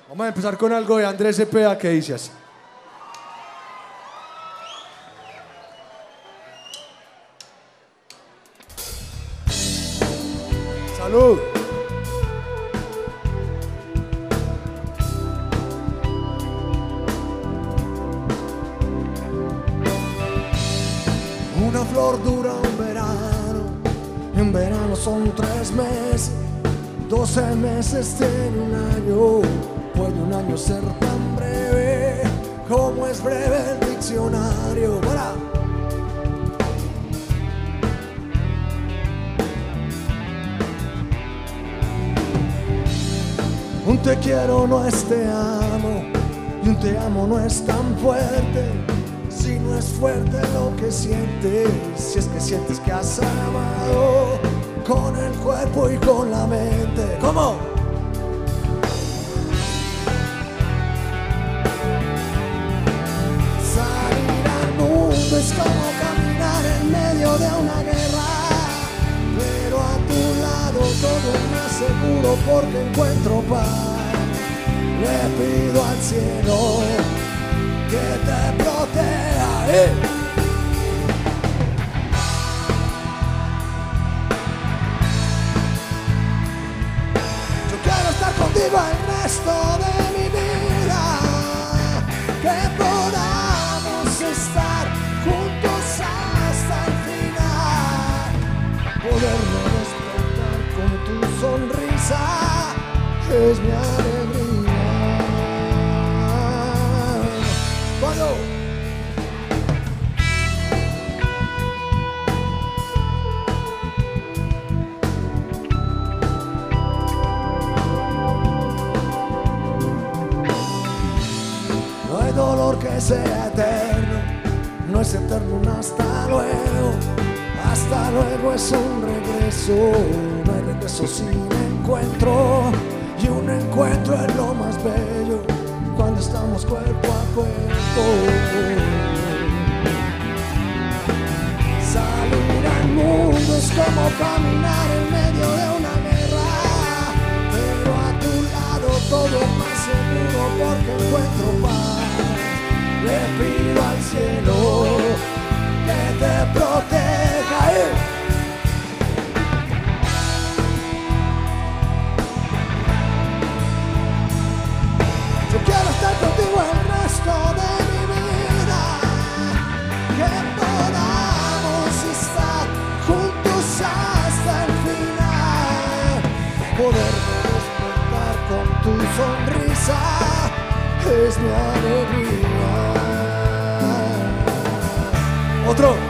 Vamos a empezar con algo de Andrés Cepeda que dice así. ¡Salud! Una flor dura un verano, y un verano son 3 meses, 12 meses tiene un año. Puede un año ser tan breve como es breve el diccionario. ¡Para! Un te quiero no es te amo, y un te amo no es tan fuerte. Si no es fuerte lo que sientes, si es que sientes que has amado con el cuerpo y con la mente. ¿Cómo? Salir al mundo es como caminar en medio de una guerra, pero a tu lado todo es más seguro porque encuentro paz. Le pido al cielo que te proteja, Yo quiero estar contigo el resto de mi vida, que podamos estar juntos hasta el final, podernos despertar con tu sonrisa, es mi alegría. Cuando no hay dolor que sea eterno, no es eterno un hasta luego. Hasta luego es un regreso, no hay regreso sin encuentro, y un encuentro es lo más bello cuando estamos cuerpo a cuerpo. Salir al mundo es como caminar en medio de una guerra, pero a tu lado todo es más seguro porque encuentro paz. Le pido al cielo que te proteja, Yo quiero estar contigo el resto de mi vida, que podamos estar juntos hasta el final, poderme despertar con tu sonrisa, es mi alegría. Otro.